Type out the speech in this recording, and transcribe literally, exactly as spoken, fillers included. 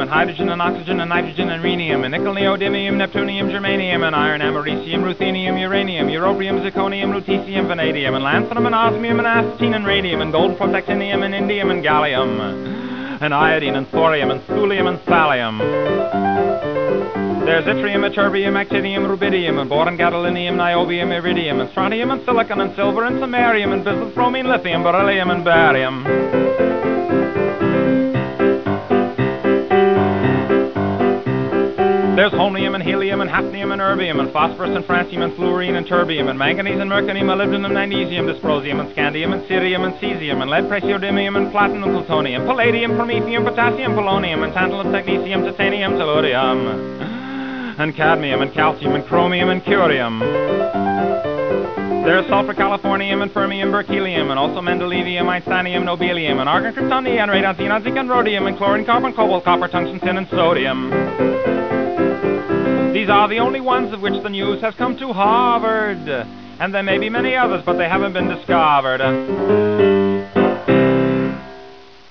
hydrogen and oxygen and nitrogen and rhenium and nickel, neodymium, neptunium, germanium and iron, americium, ruthenium, uranium, europium, zirconium, lutetium, vanadium and lanthanum and osmium and astatine and radium and gold, protactinium and indium and gallium and iodine and thorium and thulium and thallium. There's yttrium, ytterbium, actinium, rubidium, and boron, gadolinium, niobium, iridium, and strontium, and silicon, and silver, and samarium, and bismuth, bromine, lithium, beryllium, and barium. There's holmium, and helium, and hafnium, and erbium, and phosphorus, and francium, and fluorine, and terbium, and manganese, and mercurium, molybdenum, magnesium, dysprosium, and scandium, and cerium, and cesium, and lead, praseodymium, and platinum, plutonium, palladium, promethium, potassium, polonium, and tantalum, technetium, titanium, tellurium, and cadmium, and calcium, and chromium, and curium. There's sulfur, californium, and fermium, berkelium, and also mendelevium, einsteinium, nobelium, and argon, krypton, neon, radon, xenon, zinc, and rhodium, and chlorine, carbon, cobalt, copper, tungsten, tin, and sodium. These are the only ones of which the news has come to Harvard, and there may be many others, but they haven't been discovered.